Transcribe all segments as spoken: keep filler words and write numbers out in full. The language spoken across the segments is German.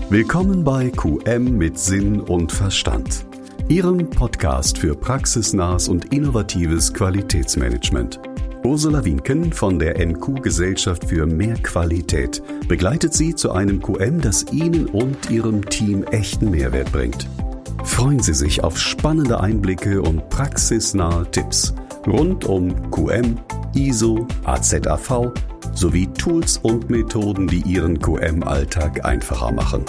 Willkommen bei Q M mit Sinn und Verstand, Ihrem Podcast für praxisnahes und innovatives Qualitätsmanagement. Ursula Wienken von der M Q-Gesellschaft für mehr Qualität begleitet Sie zu einem Q M, das Ihnen und Ihrem Team echten Mehrwert bringt. Freuen Sie sich auf spannende Einblicke und praxisnahe Tipps rund um Q M, I S O, A Z A V sowie Tools und Methoden, die Ihren Q M-Alltag einfacher machen.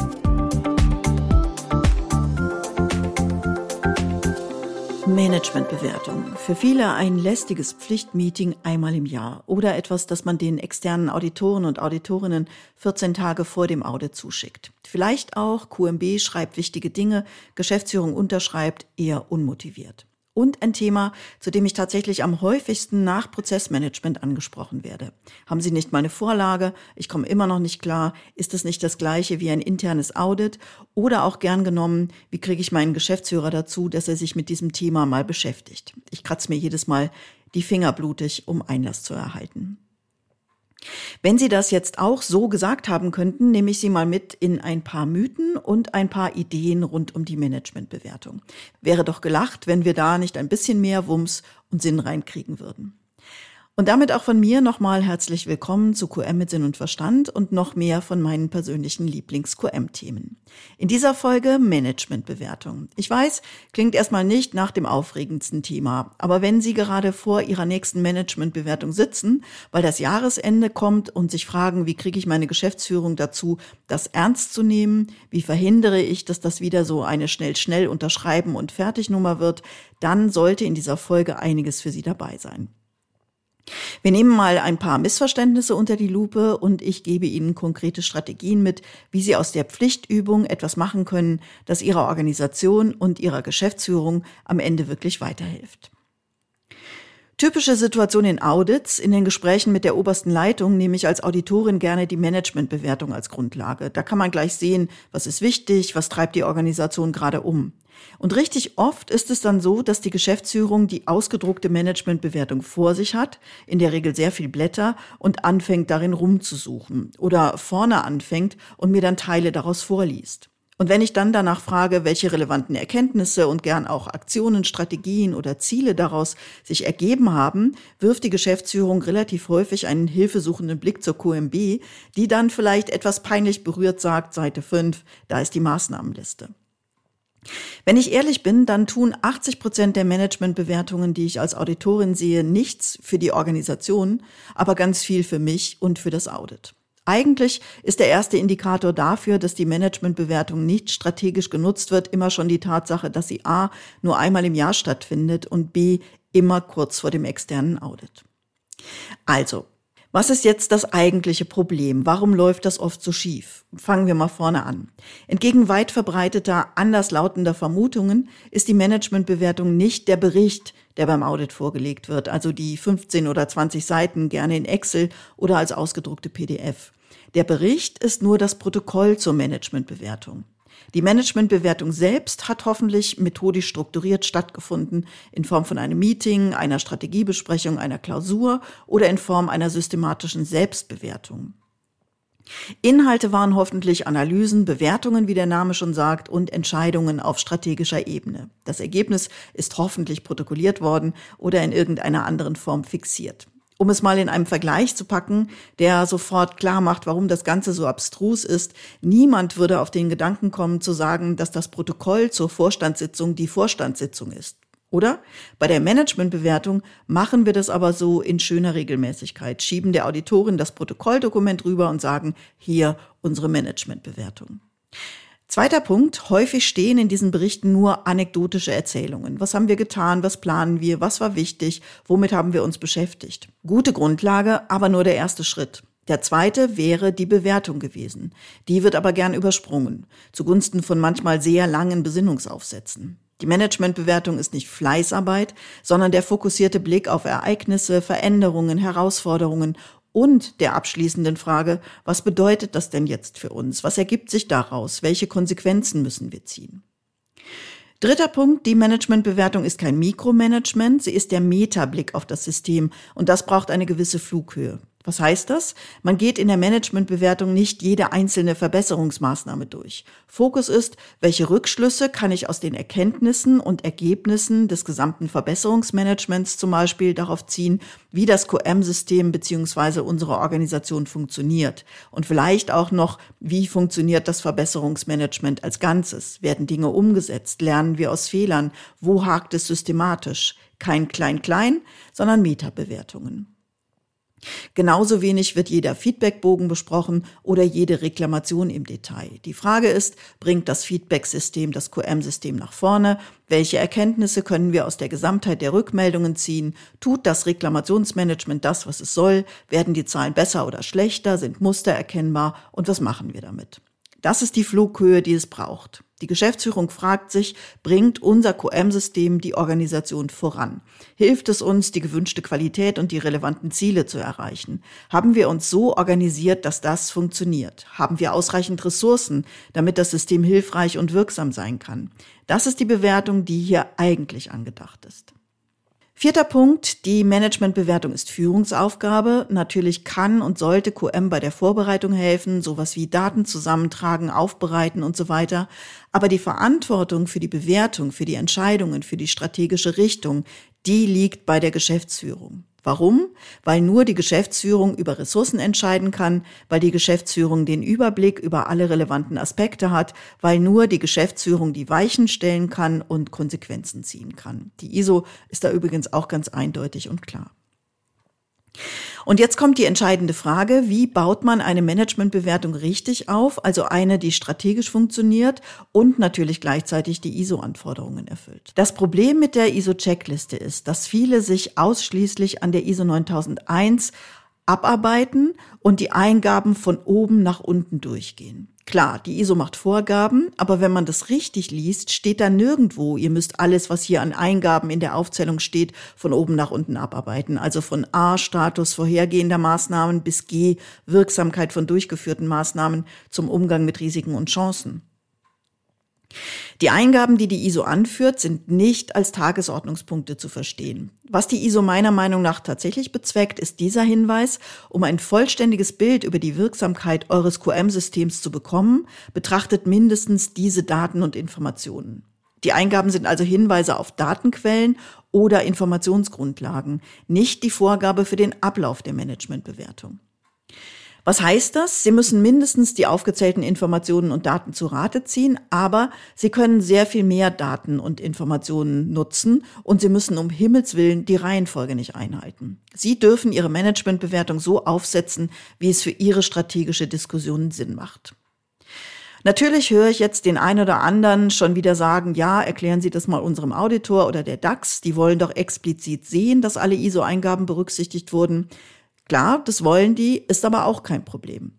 Managementbewertung. Für viele ein lästiges Pflichtmeeting einmal im Jahr oder etwas, das man den externen Auditoren und Auditorinnen vierzehn Tage vor dem Audit zuschickt. Vielleicht auch Q M B schreibt wichtige Dinge, Geschäftsführung unterschreibt, eher unmotiviert. Und ein Thema, zu dem ich tatsächlich am häufigsten nach Prozessmanagement angesprochen werde. Haben Sie nicht mal eine Vorlage? Ich komme immer noch nicht klar. Ist es nicht das Gleiche wie ein internes Audit? Oder auch gern genommen, wie kriege ich meinen Geschäftsführer dazu, dass er sich mit diesem Thema mal beschäftigt? Ich kratze mir jedes Mal die Finger blutig, um Einlass zu erhalten. Wenn Sie das jetzt auch so gesagt haben könnten, nehme ich Sie mal mit in ein paar Mythen und ein paar Ideen rund um die Managementbewertung. Wäre doch gelacht, wenn wir da nicht ein bisschen mehr Wumms und Sinn reinkriegen würden. Und damit auch von mir nochmal herzlich willkommen zu Q M mit Sinn und Verstand und noch mehr von meinen persönlichen Lieblings-Q M-Themen. In dieser Folge Managementbewertung. Ich weiß, klingt erstmal nicht nach dem aufregendsten Thema, aber wenn Sie gerade vor Ihrer nächsten Managementbewertung sitzen, weil das Jahresende kommt und sich fragen, wie kriege ich meine Geschäftsführung dazu, das ernst zu nehmen, wie verhindere ich, dass das wieder so eine schnell, schnell unterschreiben und Fertignummer wird, dann sollte in dieser Folge einiges für Sie dabei sein. Wir nehmen mal ein paar Missverständnisse unter die Lupe und ich gebe Ihnen konkrete Strategien mit, wie Sie aus der Pflichtübung etwas machen können, das Ihrer Organisation und Ihrer Geschäftsführung am Ende wirklich weiterhilft. Typische Situation in Audits. In den Gesprächen mit der obersten Leitung nehme ich als Auditorin gerne die Managementbewertung als Grundlage. Da kann man gleich sehen, was ist wichtig, was treibt die Organisation gerade um. Und richtig oft ist es dann so, dass die Geschäftsführung die ausgedruckte Managementbewertung vor sich hat, in der Regel sehr viel Blätter, und anfängt darin rumzusuchen oder vorne anfängt und mir dann Teile daraus vorliest. Und wenn ich dann danach frage, welche relevanten Erkenntnisse und gern auch Aktionen, Strategien oder Ziele daraus sich ergeben haben, wirft die Geschäftsführung relativ häufig einen hilfesuchenden Blick zur Q M B, die dann vielleicht etwas peinlich berührt sagt, Seite fünf, da ist die Maßnahmenliste. Wenn ich ehrlich bin, dann tun achtzig Prozent der Managementbewertungen, die ich als Auditorin sehe, nichts für die Organisation, aber ganz viel für mich und für das Audit. Eigentlich ist der erste Indikator dafür, dass die Managementbewertung nicht strategisch genutzt wird, immer schon die Tatsache, dass sie a. nur einmal im Jahr stattfindet und b. immer kurz vor dem externen Audit. Also, was ist jetzt das eigentliche Problem? Warum läuft das oft so schief? Fangen wir mal vorne an. Entgegen weit verbreiteter, anderslautender Vermutungen ist die Managementbewertung nicht der Bericht, der beim Audit vorgelegt wird, also die fünfzehn oder zwanzig Seiten, gerne in Excel oder als ausgedruckte P D F. Der Bericht ist nur das Protokoll zur Managementbewertung. Die Managementbewertung selbst hat hoffentlich methodisch strukturiert stattgefunden, in Form von einem Meeting, einer Strategiebesprechung, einer Klausur oder in Form einer systematischen Selbstbewertung. Inhalte waren hoffentlich Analysen, Bewertungen, wie der Name schon sagt, und Entscheidungen auf strategischer Ebene. Das Ergebnis ist hoffentlich protokolliert worden oder in irgendeiner anderen Form fixiert. Um es mal in einem Vergleich zu packen, der sofort klar macht, warum das Ganze so abstrus ist: Niemand würde auf den Gedanken kommen zu sagen, dass das Protokoll zur Vorstandssitzung die Vorstandssitzung ist. Oder? Bei der Managementbewertung machen wir das aber so in schöner Regelmäßigkeit, schieben der Auditorin das Protokolldokument rüber und sagen, hier unsere Managementbewertung. Zweiter Punkt, häufig stehen in diesen Berichten nur anekdotische Erzählungen. Was haben wir getan, was planen wir, was war wichtig, womit haben wir uns beschäftigt? Gute Grundlage, aber nur der erste Schritt. Der zweite wäre die Bewertung gewesen. Die wird aber gern übersprungen, zugunsten von manchmal sehr langen Besinnungsaufsätzen. Die Managementbewertung ist nicht Fleißarbeit, sondern der fokussierte Blick auf Ereignisse, Veränderungen, Herausforderungen und der abschließenden Frage, was bedeutet das denn jetzt für uns? Was ergibt sich daraus? Welche Konsequenzen müssen wir ziehen? Dritter Punkt, die Managementbewertung ist kein Mikromanagement, sie ist der Metablick auf das System und das braucht eine gewisse Flughöhe. Was heißt das? Man geht in der Managementbewertung nicht jede einzelne Verbesserungsmaßnahme durch. Fokus ist, welche Rückschlüsse kann ich aus den Erkenntnissen und Ergebnissen des gesamten Verbesserungsmanagements zum Beispiel darauf ziehen, wie das Q M-System bzw. unsere Organisation funktioniert. Und vielleicht auch noch, wie funktioniert das Verbesserungsmanagement als Ganzes? Werden Dinge umgesetzt? Lernen wir aus Fehlern? Wo hakt es systematisch? Kein Klein-Klein, sondern Metabewertungen. Genauso wenig wird jeder Feedbackbogen besprochen oder jede Reklamation im Detail. Die Frage ist, bringt das Feedbacksystem das Q M-System nach vorne? Welche Erkenntnisse können wir aus der Gesamtheit der Rückmeldungen ziehen? Tut das Reklamationsmanagement das, was es soll? Werden die Zahlen besser oder schlechter? Sind Muster erkennbar? Und was machen wir damit? Das ist die Flughöhe, die es braucht. Die Geschäftsführung fragt sich, bringt unser Q M-System die Organisation voran? Hilft es uns, die gewünschte Qualität und die relevanten Ziele zu erreichen? Haben wir uns so organisiert, dass das funktioniert? Haben wir ausreichend Ressourcen, damit das System hilfreich und wirksam sein kann? Das ist die Bewertung, die hier eigentlich angedacht ist. Vierter Punkt, die Managementbewertung ist Führungsaufgabe. Natürlich kann und sollte Q M bei der Vorbereitung helfen, sowas wie Daten zusammentragen, aufbereiten und so weiter. Aber die Verantwortung für die Bewertung, für die Entscheidungen, für die strategische Richtung, die liegt bei der Geschäftsführung. Warum? Weil nur die Geschäftsführung über Ressourcen entscheiden kann, weil die Geschäftsführung den Überblick über alle relevanten Aspekte hat, weil nur die Geschäftsführung die Weichen stellen kann und Konsequenzen ziehen kann. Die I S O ist da übrigens auch ganz eindeutig und klar. Und jetzt kommt die entscheidende Frage, wie baut man eine Managementbewertung richtig auf, also eine, die strategisch funktioniert und natürlich gleichzeitig die I S O-Anforderungen erfüllt. Das Problem mit der I S O-Checkliste ist, dass viele sich ausschließlich an der I S O neuntausendeins abarbeiten und die Eingaben von oben nach unten durchgehen. Klar, die I S O macht Vorgaben, aber wenn man das richtig liest, steht da nirgendwo, ihr müsst alles, was hier an Eingaben in der Aufzählung steht, von oben nach unten abarbeiten. Also von A, Status vorhergehender Maßnahmen, bis G, Wirksamkeit von durchgeführten Maßnahmen zum Umgang mit Risiken und Chancen. Die Eingaben, die die I S O anführt, sind nicht als Tagesordnungspunkte zu verstehen. Was die I S O meiner Meinung nach tatsächlich bezweckt, ist dieser Hinweis, um ein vollständiges Bild über die Wirksamkeit eures Q M-Systems zu bekommen, betrachtet mindestens diese Daten und Informationen. Die Eingaben sind also Hinweise auf Datenquellen oder Informationsgrundlagen, nicht die Vorgabe für den Ablauf der Managementbewertung. Was heißt das? Sie müssen mindestens die aufgezählten Informationen und Daten zu Rate ziehen, aber Sie können sehr viel mehr Daten und Informationen nutzen und Sie müssen um Himmels Willen die Reihenfolge nicht einhalten. Sie dürfen Ihre Managementbewertung so aufsetzen, wie es für Ihre strategische Diskussion Sinn macht. Natürlich höre ich jetzt den einen oder anderen schon wieder sagen, ja, erklären Sie das mal unserem Auditor oder der DAX, die wollen doch explizit sehen, dass alle I S O-Eingaben berücksichtigt wurden. Klar, das wollen die, ist aber auch kein Problem.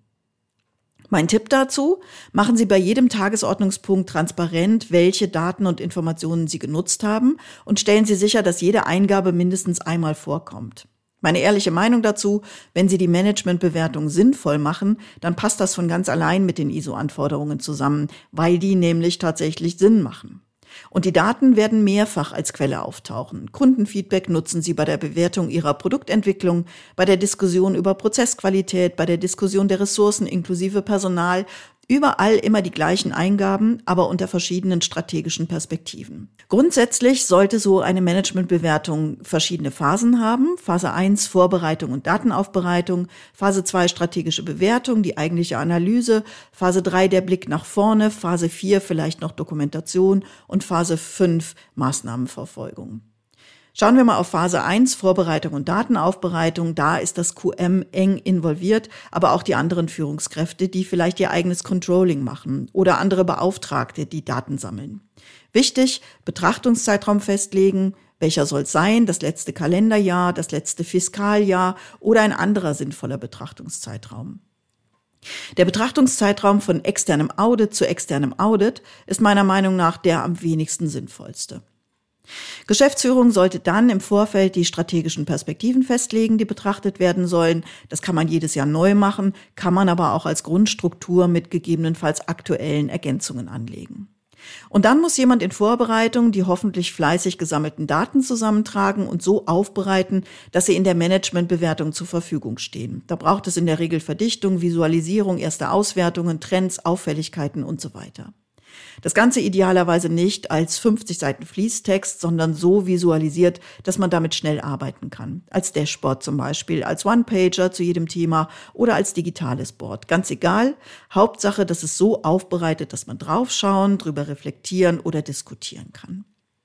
Mein Tipp dazu, machen Sie bei jedem Tagesordnungspunkt transparent, welche Daten und Informationen Sie genutzt haben und stellen Sie sicher, dass jede Eingabe mindestens einmal vorkommt. Meine ehrliche Meinung dazu, wenn Sie die Managementbewertung sinnvoll machen, dann passt das von ganz allein mit den I S O-Anforderungen zusammen, weil die nämlich tatsächlich Sinn machen. Und die Daten werden mehrfach als Quelle auftauchen. Kundenfeedback nutzen Sie bei der Bewertung Ihrer Produktentwicklung, bei der Diskussion über Prozessqualität, bei der Diskussion der Ressourcen inklusive Personal. Überall immer die gleichen Eingaben, aber unter verschiedenen strategischen Perspektiven. Grundsätzlich sollte so eine Managementbewertung verschiedene Phasen haben. Phase eins Vorbereitung und Datenaufbereitung, Phase zwei strategische Bewertung, die eigentliche Analyse, Phase drei der Blick nach vorne, Phase vier vielleicht noch Dokumentation und Phase fünf Maßnahmenverfolgung. Schauen wir mal auf Phase eins, Vorbereitung und Datenaufbereitung. Da ist das Q M eng involviert, aber auch die anderen Führungskräfte, die vielleicht ihr eigenes Controlling machen oder andere Beauftragte, die Daten sammeln. Wichtig, Betrachtungszeitraum festlegen. Welcher soll es sein? Das letzte Kalenderjahr, das letzte Fiskaljahr oder ein anderer sinnvoller Betrachtungszeitraum. Der Betrachtungszeitraum von externem Audit zu externem Audit ist meiner Meinung nach der am wenigsten sinnvollste. Geschäftsführung sollte dann im Vorfeld die strategischen Perspektiven festlegen, die betrachtet werden sollen. Das kann man jedes Jahr neu machen, kann man aber auch als Grundstruktur mit gegebenenfalls aktuellen Ergänzungen anlegen. Und dann muss jemand in Vorbereitung die hoffentlich fleißig gesammelten Daten zusammentragen und so aufbereiten, dass sie in der Managementbewertung zur Verfügung stehen. Da braucht es in der Regel Verdichtung, Visualisierung, erste Auswertungen, Trends, Auffälligkeiten und so weiter. Das Ganze idealerweise nicht als fünfzig Seiten Fließtext, sondern so visualisiert, dass man damit schnell arbeiten kann. Als Dashboard zum Beispiel, als One-Pager zu jedem Thema oder als digitales Board. Ganz egal. Hauptsache, dass es so aufbereitet, dass man draufschauen, drüber reflektieren oder diskutieren kann.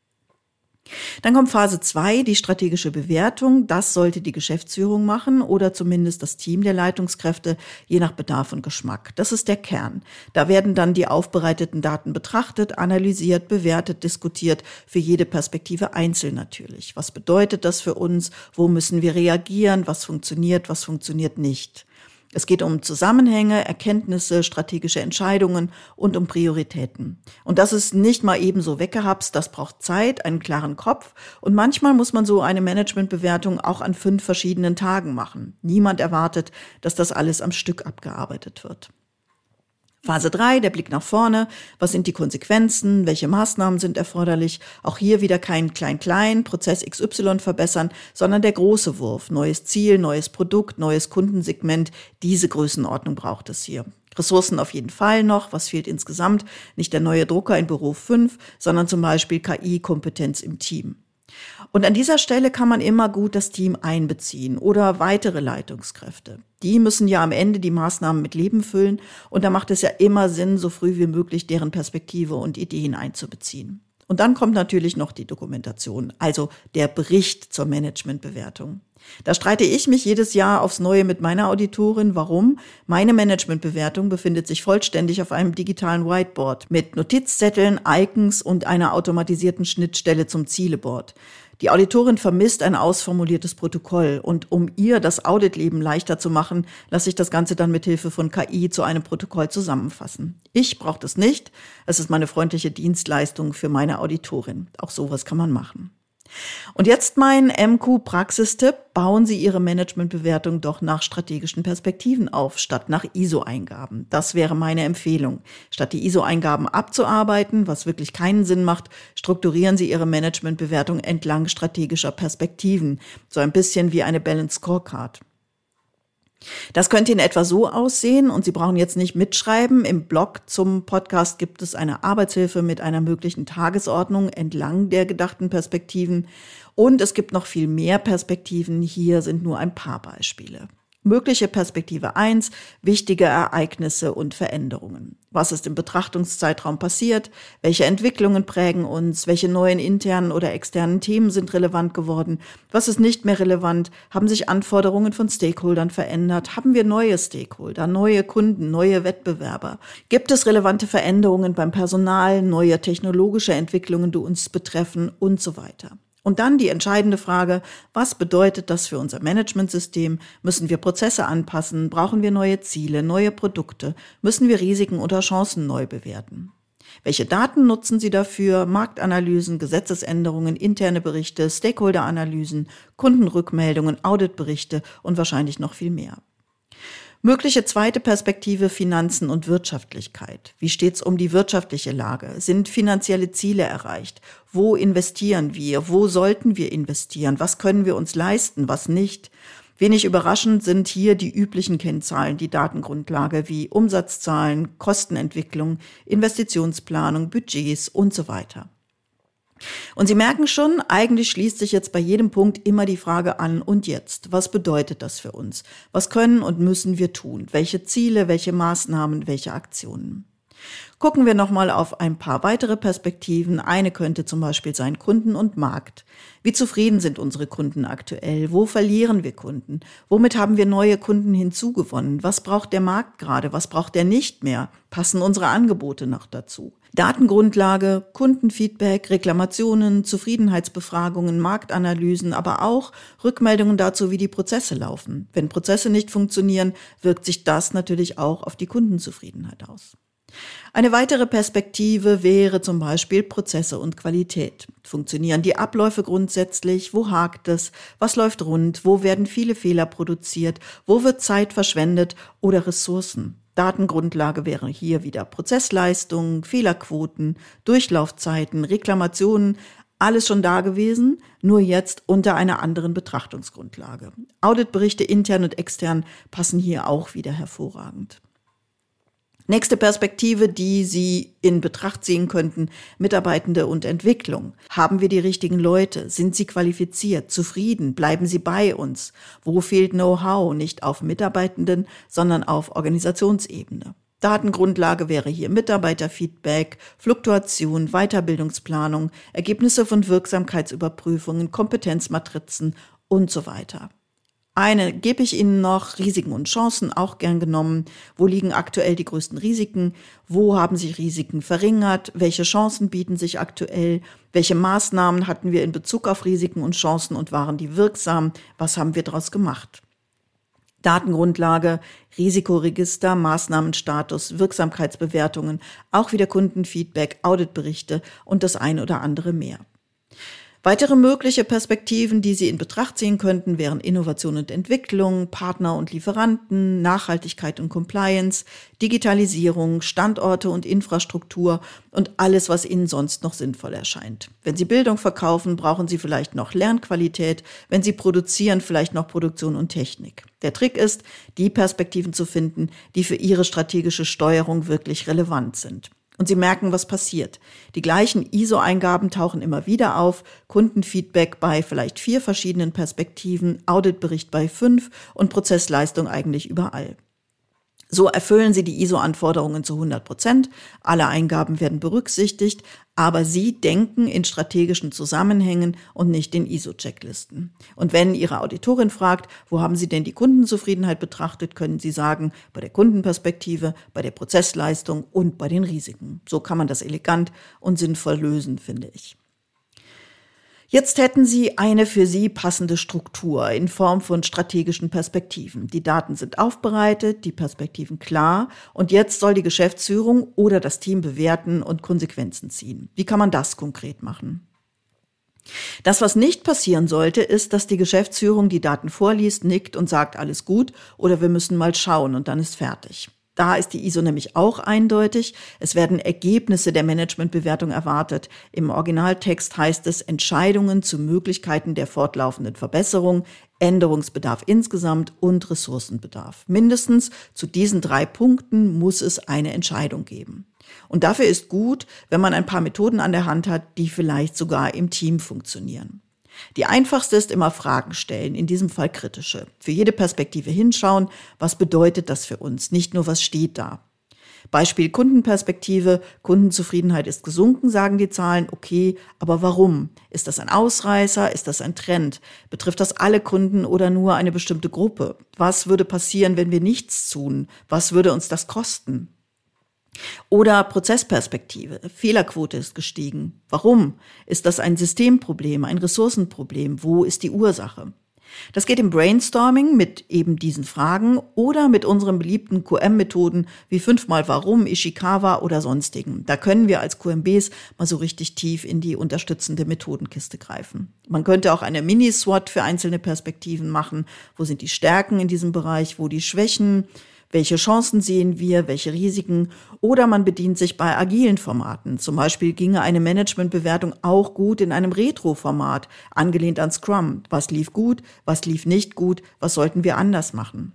Dann kommt Phase zwei, die strategische Bewertung. Das sollte die Geschäftsführung machen oder zumindest das Team der Leitungskräfte, je nach Bedarf und Geschmack. Das ist der Kern. Da werden dann die aufbereiteten Daten betrachtet, analysiert, bewertet, diskutiert, für jede Perspektive einzeln natürlich. Was bedeutet das für uns? Wo müssen wir reagieren? Was funktioniert? Was funktioniert nicht? Es geht um Zusammenhänge, Erkenntnisse, strategische Entscheidungen und um Prioritäten. Und das ist nicht mal ebenso weggehapst, das braucht Zeit, einen klaren Kopf und manchmal muss man so eine Managementbewertung auch an fünf verschiedenen Tagen machen. Niemand erwartet, dass das alles am Stück abgearbeitet wird. Phase drei, der Blick nach vorne. Was sind die Konsequenzen? Welche Maßnahmen sind erforderlich? Auch hier wieder kein Klein-Klein, Prozess X Y verbessern, sondern der große Wurf. Neues Ziel, neues Produkt, neues Kundensegment. Diese Größenordnung braucht es hier. Ressourcen auf jeden Fall noch. Was fehlt insgesamt? Nicht der neue Drucker in Büro fünf, sondern zum Beispiel K I-Kompetenz im Team. Und an dieser Stelle kann man immer gut das Team einbeziehen oder weitere Leitungskräfte. Die müssen ja am Ende die Maßnahmen mit Leben füllen und da macht es ja immer Sinn, so früh wie möglich deren Perspektive und Ideen einzubeziehen. Und dann kommt natürlich noch die Dokumentation, also der Bericht zur Managementbewertung. Da streite ich mich jedes Jahr aufs Neue mit meiner Auditorin. Warum? Meine Managementbewertung befindet sich vollständig auf einem digitalen Whiteboard mit Notizzetteln, Icons und einer automatisierten Schnittstelle zum Zieleboard. Die Auditorin vermisst ein ausformuliertes Protokoll und um ihr das Auditleben leichter zu machen, lasse ich das Ganze dann mit Hilfe von K I zu einem Protokoll zusammenfassen. Ich brauche das nicht. Es ist meine freundliche Dienstleistung für meine Auditorin. Auch sowas kann man machen. Und jetzt mein M Q-Praxistipp. Bauen Sie Ihre Managementbewertung doch nach strategischen Perspektiven auf, statt nach I S O-Eingaben. Das wäre meine Empfehlung. Statt die I S O-Eingaben abzuarbeiten, was wirklich keinen Sinn macht, strukturieren Sie Ihre Managementbewertung entlang strategischer Perspektiven. So ein bisschen wie eine Balanced Scorecard. Das könnte in etwa so aussehen und Sie brauchen jetzt nicht mitschreiben. Im Blog zum Podcast gibt es eine Arbeitshilfe mit einer möglichen Tagesordnung entlang der gedachten Perspektiven. Und es gibt noch viel mehr Perspektiven. Hier sind nur ein paar Beispiele. Mögliche Perspektive eins, wichtige Ereignisse und Veränderungen. Was ist im Betrachtungszeitraum passiert? Welche Entwicklungen prägen uns? Welche neuen internen oder externen Themen sind relevant geworden? Was ist nicht mehr relevant? Haben sich Anforderungen von Stakeholdern verändert? Haben wir neue Stakeholder, neue Kunden, neue Wettbewerber? Gibt es relevante Veränderungen beim Personal, neue technologische Entwicklungen, die uns betreffen und so weiter? Und dann die entscheidende Frage, was bedeutet das für unser Managementsystem? Müssen wir Prozesse anpassen? Brauchen wir neue Ziele, neue Produkte? Müssen wir Risiken oder Chancen neu bewerten? Welche Daten nutzen Sie dafür? Marktanalysen, Gesetzesänderungen, interne Berichte, Stakeholderanalysen, Kundenrückmeldungen, Auditberichte und wahrscheinlich noch viel mehr. Mögliche zweite Perspektive Finanzen und Wirtschaftlichkeit. Wie steht's um die wirtschaftliche Lage? Sind finanzielle Ziele erreicht? Wo investieren wir? Wo sollten wir investieren? Was können wir uns leisten? Was nicht? Wenig überraschend sind hier die üblichen Kennzahlen, die Datengrundlage wie Umsatzzahlen, Kostenentwicklung, Investitionsplanung, Budgets und so weiter. Und Sie merken schon, eigentlich schließt sich jetzt bei jedem Punkt immer die Frage an, und jetzt? Was bedeutet das für uns? Was können und müssen wir tun? Welche Ziele, welche Maßnahmen, welche Aktionen? Gucken wir nochmal auf ein paar weitere Perspektiven. Eine könnte zum Beispiel sein Kunden und Markt. Wie zufrieden sind unsere Kunden aktuell? Wo verlieren wir Kunden? Womit haben wir neue Kunden hinzugewonnen? Was braucht der Markt gerade? Was braucht er nicht mehr? Passen unsere Angebote noch dazu? Datengrundlage, Kundenfeedback, Reklamationen, Zufriedenheitsbefragungen, Marktanalysen, aber auch Rückmeldungen dazu, wie die Prozesse laufen. Wenn Prozesse nicht funktionieren, wirkt sich das natürlich auch auf die Kundenzufriedenheit aus. Eine weitere Perspektive wäre zum Beispiel Prozesse und Qualität. Funktionieren die Abläufe grundsätzlich? Wo hakt es? Was läuft rund? Wo werden viele Fehler produziert? Wo wird Zeit verschwendet oder Ressourcen? Datengrundlage wäre hier wieder Prozessleistung, Fehlerquoten, Durchlaufzeiten, Reklamationen, alles schon da gewesen, nur jetzt unter einer anderen Betrachtungsgrundlage. Auditberichte intern und extern passen hier auch wieder hervorragend. Nächste Perspektive, die Sie in Betracht ziehen könnten, Mitarbeitende und Entwicklung. Haben wir die richtigen Leute? Sind sie qualifiziert? Zufrieden? Bleiben sie bei uns? Wo fehlt Know-how? Nicht auf Mitarbeitenden, sondern auf Organisationsebene. Datengrundlage wäre hier Mitarbeiterfeedback, Fluktuation, Weiterbildungsplanung, Ergebnisse von Wirksamkeitsüberprüfungen, Kompetenzmatrizen und so weiter. Eine gebe ich Ihnen noch, Risiken und Chancen, auch gern genommen. Wo liegen aktuell die größten Risiken? Wo haben sich Risiken verringert? Welche Chancen bieten sich aktuell? Welche Maßnahmen hatten wir in Bezug auf Risiken und Chancen und waren die wirksam? Was haben wir daraus gemacht? Datengrundlage, Risikoregister, Maßnahmenstatus, Wirksamkeitsbewertungen, auch wieder Kundenfeedback, Auditberichte und das ein oder andere mehr. Weitere mögliche Perspektiven, die Sie in Betracht ziehen könnten, wären Innovation und Entwicklung, Partner und Lieferanten, Nachhaltigkeit und Compliance, Digitalisierung, Standorte und Infrastruktur und alles, was Ihnen sonst noch sinnvoll erscheint. Wenn Sie Bildung verkaufen, brauchen Sie vielleicht noch Lernqualität, wenn Sie produzieren, vielleicht noch Produktion und Technik. Der Trick ist, die Perspektiven zu finden, die für Ihre strategische Steuerung wirklich relevant sind. Und Sie merken, was passiert. Die gleichen I S O-Eingaben tauchen immer wieder auf, Kundenfeedback bei vielleicht vier verschiedenen Perspektiven, Auditbericht bei fünf und Prozessleistung eigentlich überall. So erfüllen Sie die I S O-Anforderungen zu hundert Prozent, alle Eingaben werden berücksichtigt, aber Sie denken in strategischen Zusammenhängen und nicht in I S O-Checklisten. Und wenn Ihre Auditorin fragt, wo haben Sie denn die Kundenzufriedenheit betrachtet, können Sie sagen, bei der Kundenperspektive, bei der Prozessleistung und bei den Risiken. So kann man das elegant und sinnvoll lösen, finde ich. Jetzt hätten Sie eine für Sie passende Struktur in Form von strategischen Perspektiven. Die Daten sind aufbereitet, die Perspektiven klar und jetzt soll die Geschäftsführung oder das Team bewerten und Konsequenzen ziehen. Wie kann man das konkret machen? Das, was nicht passieren sollte, ist, dass die Geschäftsführung die Daten vorliest, nickt und sagt, alles gut oder wir müssen mal schauen und dann ist fertig. Da ist die I S O nämlich auch eindeutig. Es werden Ergebnisse der Managementbewertung erwartet. Im Originaltext heißt es Entscheidungen zu Möglichkeiten der fortlaufenden Verbesserung, Änderungsbedarf insgesamt und Ressourcenbedarf. Mindestens zu diesen drei Punkten muss es eine Entscheidung geben. Und dafür ist gut, wenn man ein paar Methoden an der Hand hat, die vielleicht sogar im Team funktionieren. Die einfachste ist immer Fragen stellen, in diesem Fall kritische. Für jede Perspektive hinschauen, was bedeutet das für uns, nicht nur was steht da. Beispiel Kundenperspektive, Kundenzufriedenheit ist gesunken, sagen die Zahlen, okay, aber warum? Ist das ein Ausreißer, ist das ein Trend? Betrifft das alle Kunden oder nur eine bestimmte Gruppe? Was würde passieren, wenn wir nichts tun? Was würde uns das kosten? Oder Prozessperspektive. Fehlerquote ist gestiegen. Warum? Ist das ein Systemproblem, ein Ressourcenproblem? Wo ist die Ursache? Das geht im Brainstorming mit eben diesen Fragen oder mit unseren beliebten Q M-Methoden wie fünfmal Warum, Ishikawa oder sonstigen. Da können wir als Q M Bs mal so richtig tief in die unterstützende Methodenkiste greifen. Man könnte auch eine Mini-SWOT für einzelne Perspektiven machen. Wo sind die Stärken in diesem Bereich? Wo die Schwächen? Welche Chancen sehen wir, welche Risiken? Oder man bedient sich bei agilen Formaten. Zum Beispiel ginge eine Managementbewertung auch gut in einem Retro-Format, angelehnt an Scrum. Was lief gut, was lief nicht gut, was sollten wir anders machen?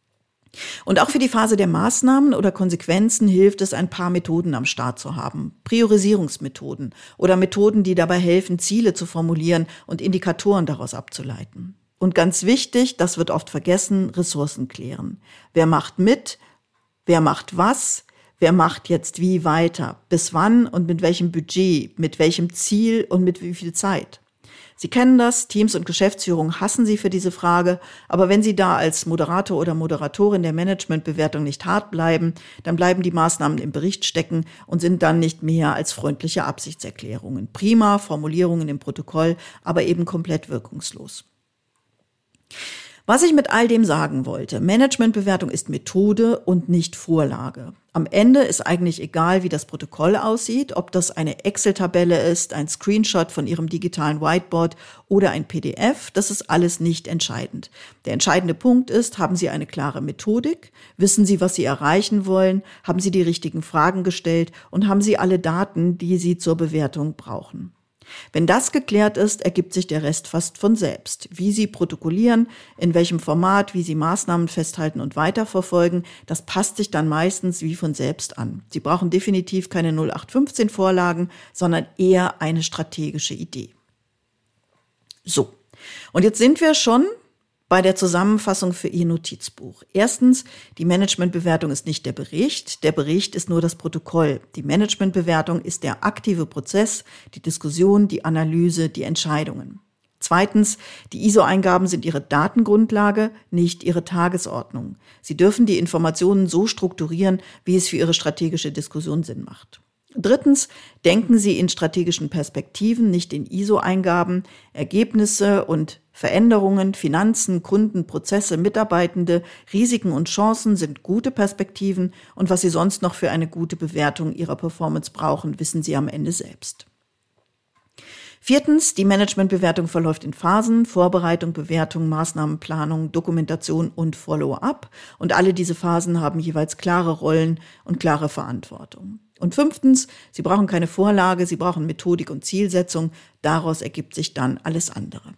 Und auch für die Phase der Maßnahmen oder Konsequenzen hilft es, ein paar Methoden am Start zu haben. Priorisierungsmethoden oder Methoden, die dabei helfen, Ziele zu formulieren und Indikatoren daraus abzuleiten. Und ganz wichtig, das wird oft vergessen, Ressourcen klären. Wer macht mit? Wer macht was? Wer macht jetzt wie weiter? Bis wann und mit welchem Budget? Mit welchem Ziel und mit wie viel Zeit? Sie kennen das, Teams und Geschäftsführung hassen Sie für diese Frage, aber wenn Sie da als Moderator oder Moderatorin der Managementbewertung nicht hart bleiben, dann bleiben die Maßnahmen im Bericht stecken und sind dann nicht mehr als freundliche Absichtserklärungen. Prima, Formulierungen im Protokoll, aber eben komplett wirkungslos. Was ich mit all dem sagen wollte, Managementbewertung ist Methode und nicht Vorlage. Am Ende ist eigentlich egal, wie das Protokoll aussieht, ob das eine Excel-Tabelle ist, ein Screenshot von Ihrem digitalen Whiteboard oder ein P D F, das ist alles nicht entscheidend. Der entscheidende Punkt ist, haben Sie eine klare Methodik, wissen Sie, was Sie erreichen wollen, haben Sie die richtigen Fragen gestellt und haben Sie alle Daten, die Sie zur Bewertung brauchen. Wenn das geklärt ist, ergibt sich der Rest fast von selbst. Wie Sie protokollieren, in welchem Format, wie Sie Maßnahmen festhalten und weiterverfolgen, das passt sich dann meistens wie von selbst an. Sie brauchen definitiv keine null acht fünfzehn Vorlagen, sondern eher eine strategische Idee. So, und jetzt sind wir schon bei der Zusammenfassung für Ihr Notizbuch. Erstens, die Managementbewertung ist nicht der Bericht. Der Bericht ist nur das Protokoll. Die Managementbewertung ist der aktive Prozess, die Diskussion, die Analyse, die Entscheidungen. Zweitens, die I S O-Eingaben sind Ihre Datengrundlage, nicht Ihre Tagesordnung. Sie dürfen die Informationen so strukturieren, wie es für Ihre strategische Diskussion Sinn macht. Drittens, denken Sie in strategischen Perspektiven, nicht in I S O-Eingaben. Ergebnisse und Veränderungen, Finanzen, Kunden, Prozesse, Mitarbeitende, Risiken und Chancen sind gute Perspektiven und was Sie sonst noch für eine gute Bewertung Ihrer Performance brauchen, wissen Sie am Ende selbst. Viertens, die Managementbewertung verläuft in Phasen: Vorbereitung, Bewertung, Maßnahmenplanung, Dokumentation und Follow-up. Und alle diese Phasen haben jeweils klare Rollen und klare Verantwortung. Und fünftens, Sie brauchen keine Vorlage, Sie brauchen Methodik und Zielsetzung. Daraus ergibt sich dann alles andere.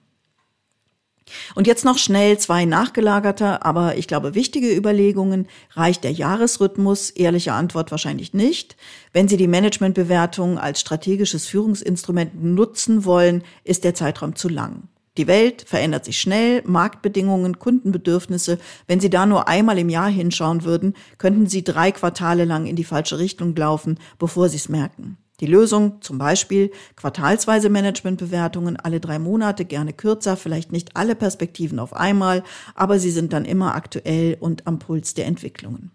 Und jetzt noch schnell zwei nachgelagerte, aber ich glaube wichtige Überlegungen. Reicht der Jahresrhythmus? Ehrliche Antwort wahrscheinlich nicht. Wenn Sie die Managementbewertung als strategisches Führungsinstrument nutzen wollen, ist der Zeitraum zu lang. Die Welt verändert sich schnell, Marktbedingungen, Kundenbedürfnisse. Wenn Sie da nur einmal im Jahr hinschauen würden, könnten Sie drei Quartale lang in die falsche Richtung laufen, bevor Sie es merken. Die Lösung, zum Beispiel quartalsweise Managementbewertungen, alle drei Monate, gerne kürzer, vielleicht nicht alle Perspektiven auf einmal, aber sie sind dann immer aktuell und am Puls der Entwicklungen.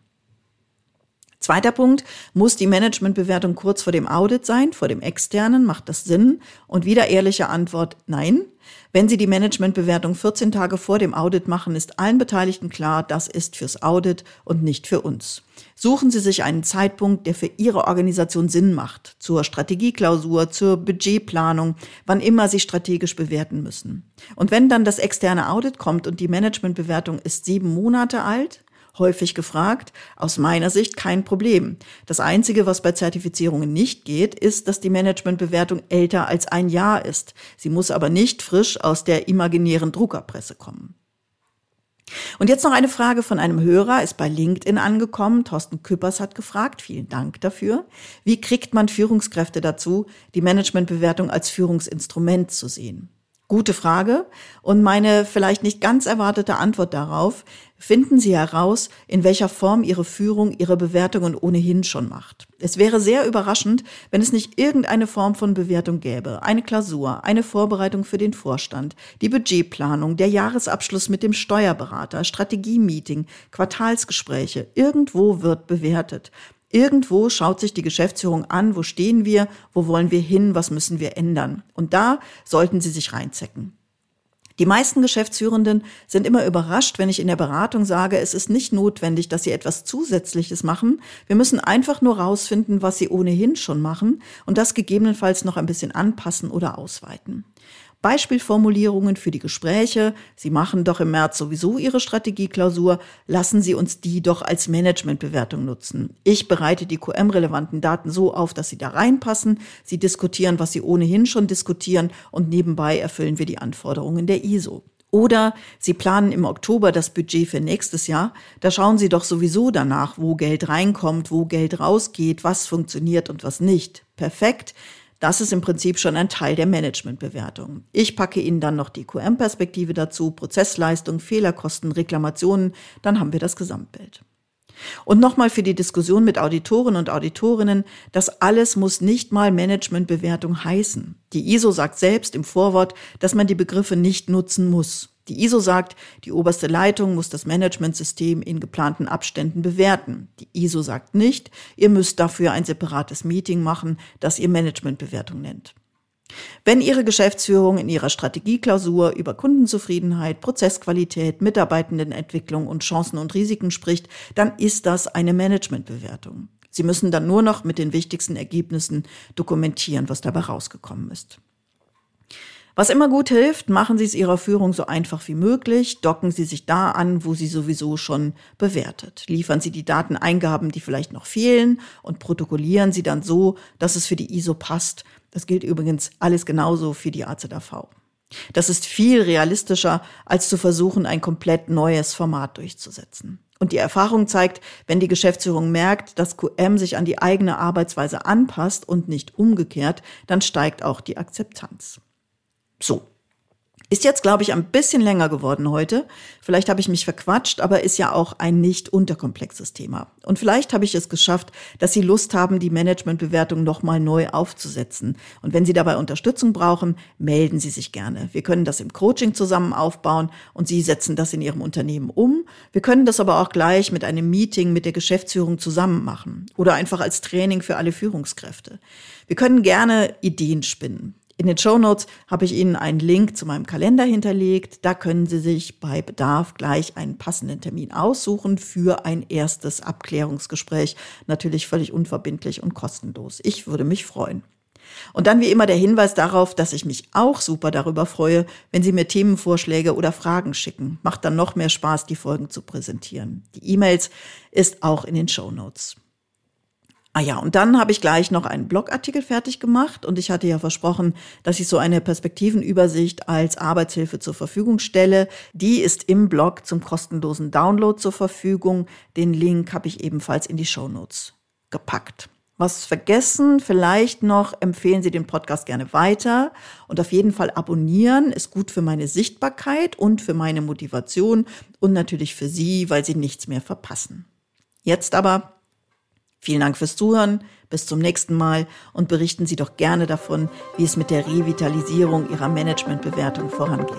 Zweiter Punkt, muss die Managementbewertung kurz vor dem Audit sein, vor dem externen, macht das Sinn? Und wieder ehrliche Antwort, nein. Wenn Sie die Managementbewertung vierzehn Tage vor dem Audit machen, ist allen Beteiligten klar, das ist fürs Audit und nicht für uns. Suchen Sie sich einen Zeitpunkt, der für Ihre Organisation Sinn macht, zur Strategieklausur, zur Budgetplanung, wann immer Sie strategisch bewerten müssen. Und wenn dann das externe Audit kommt und die Managementbewertung ist sieben Monate alt, häufig gefragt, aus meiner Sicht kein Problem. Das Einzige, was bei Zertifizierungen nicht geht, ist, dass die Managementbewertung älter als ein Jahr ist. Sie muss aber nicht frisch aus der imaginären Druckerpresse kommen. Und jetzt noch eine Frage von einem Hörer, ist bei LinkedIn angekommen. Thorsten Küppers hat gefragt, vielen Dank dafür. Wie kriegt man Führungskräfte dazu, die Managementbewertung als Führungsinstrument zu sehen? Gute Frage und meine vielleicht nicht ganz erwartete Antwort darauf: Finden Sie heraus, in welcher Form Ihre Führung Ihre Bewertungen ohnehin schon macht. Es wäre sehr überraschend, wenn es nicht irgendeine Form von Bewertung gäbe. Eine Klausur, eine Vorbereitung für den Vorstand, die Budgetplanung, der Jahresabschluss mit dem Steuerberater, Strategie-Meeting, Quartalsgespräche. Irgendwo wird bewertet. Irgendwo schaut sich die Geschäftsführung an, wo stehen wir, wo wollen wir hin, was müssen wir ändern. Und da sollten Sie sich reinzecken. Die meisten Geschäftsführenden sind immer überrascht, wenn ich in der Beratung sage, es ist nicht notwendig, dass Sie etwas Zusätzliches machen. Wir müssen einfach nur rausfinden, was Sie ohnehin schon machen und das gegebenenfalls noch ein bisschen anpassen oder ausweiten. Beispielformulierungen für die Gespräche. Sie machen doch im März sowieso Ihre Strategieklausur. Lassen Sie uns die doch als Managementbewertung nutzen. Ich bereite die Q M-relevanten Daten so auf, dass sie da reinpassen. Sie diskutieren, was Sie ohnehin schon diskutieren und nebenbei erfüllen wir die Anforderungen der I S O. Oder Sie planen im Oktober das Budget für nächstes Jahr. Da schauen Sie doch sowieso danach, wo Geld reinkommt, wo Geld rausgeht, was funktioniert und was nicht. Perfekt. Das ist im Prinzip schon ein Teil der Managementbewertung. Ich packe Ihnen dann noch die Q M-Perspektive dazu, Prozessleistung, Fehlerkosten, Reklamationen, dann haben wir das Gesamtbild. Und nochmal für die Diskussion mit Auditoren und Auditorinnen, das alles muss nicht mal Managementbewertung heißen. Die I S O sagt selbst im Vorwort, dass man die Begriffe nicht nutzen muss. Die I S O sagt, die oberste Leitung muss das Managementsystem in geplanten Abständen bewerten. Die I S O sagt nicht, ihr müsst dafür ein separates Meeting machen, das ihr Managementbewertung nennt. Wenn Ihre Geschäftsführung in ihrer Strategieklausur über Kundenzufriedenheit, Prozessqualität, Mitarbeitendenentwicklung und Chancen und Risiken spricht, dann ist das eine Managementbewertung. Sie müssen dann nur noch mit den wichtigsten Ergebnissen dokumentieren, was dabei rausgekommen ist. Was immer gut hilft, machen Sie es Ihrer Führung so einfach wie möglich, docken Sie sich da an, wo sie sowieso schon bewertet. Liefern Sie die Dateneingaben, die vielleicht noch fehlen, und protokollieren Sie dann so, dass es für die I S O passt. Das gilt übrigens alles genauso für die A Z A V. Das ist viel realistischer, als zu versuchen, ein komplett neues Format durchzusetzen. Und die Erfahrung zeigt, wenn die Geschäftsführung merkt, dass Q M sich an die eigene Arbeitsweise anpasst und nicht umgekehrt, dann steigt auch die Akzeptanz. So. Ist jetzt, glaube ich, ein bisschen länger geworden heute. Vielleicht habe ich mich verquatscht, aber ist ja auch ein nicht unterkomplexes Thema. Und vielleicht habe ich es geschafft, dass Sie Lust haben, die Managementbewertung nochmal neu aufzusetzen. Und wenn Sie dabei Unterstützung brauchen, melden Sie sich gerne. Wir können das im Coaching zusammen aufbauen und Sie setzen das in Ihrem Unternehmen um. Wir können das aber auch gleich mit einem Meeting mit der Geschäftsführung zusammen machen oder einfach als Training für alle Führungskräfte. Wir können gerne Ideen spinnen. In den Shownotes habe ich Ihnen einen Link zu meinem Kalender hinterlegt. Da können Sie sich bei Bedarf gleich einen passenden Termin aussuchen für ein erstes Abklärungsgespräch. Natürlich völlig unverbindlich und kostenlos. Ich würde mich freuen. Und dann wie immer der Hinweis darauf, dass ich mich auch super darüber freue, wenn Sie mir Themenvorschläge oder Fragen schicken. Macht dann noch mehr Spaß, die Folgen zu präsentieren. Die E-Mails ist auch in den Shownotes. Ah ja, und dann habe ich gleich noch einen Blogartikel fertig gemacht und ich hatte ja versprochen, dass ich so eine Perspektivenübersicht als Arbeitshilfe zur Verfügung stelle. Die ist im Blog zum kostenlosen Download zur Verfügung. Den Link habe ich ebenfalls in die Shownotes gepackt. Was vergessen, vielleicht noch, empfehlen Sie den Podcast gerne weiter und auf jeden Fall abonnieren, ist gut für meine Sichtbarkeit und für meine Motivation und natürlich für Sie, weil Sie nichts mehr verpassen. Jetzt aber vielen Dank fürs Zuhören, bis zum nächsten Mal und berichten Sie doch gerne davon, wie es mit der Revitalisierung Ihrer Managementbewertung vorangeht.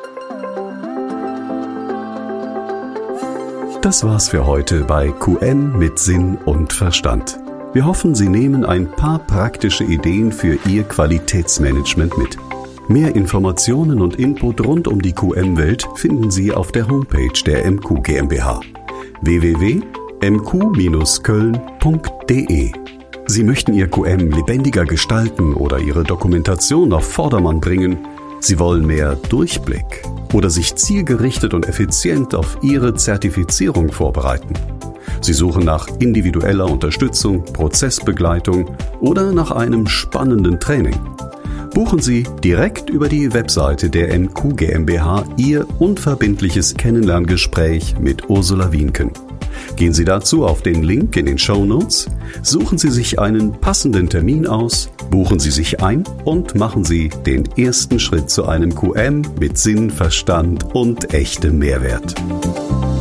Das war's für heute bei Q M mit Sinn und Verstand. Wir hoffen, Sie nehmen ein paar praktische Ideen für Ihr Qualitätsmanagement mit. Mehr Informationen und Input rund um die Q M-Welt finden Sie auf der Homepage der M Q GmbH w w w punkt m q dash köln punkt d e. Sie möchten Ihr Q M lebendiger gestalten oder Ihre Dokumentation auf Vordermann bringen? Sie wollen mehr Durchblick oder sich zielgerichtet und effizient auf Ihre Zertifizierung vorbereiten? Sie suchen nach individueller Unterstützung, Prozessbegleitung oder nach einem spannenden Training? Buchen Sie direkt über die Webseite der M Q GmbH Ihr unverbindliches Kennenlerngespräch mit Ursula Wienken. Gehen Sie dazu auf den Link in den Shownotes, suchen Sie sich einen passenden Termin aus, buchen Sie sich ein und machen Sie den ersten Schritt zu einem Q M mit Sinn, Verstand und echtem Mehrwert.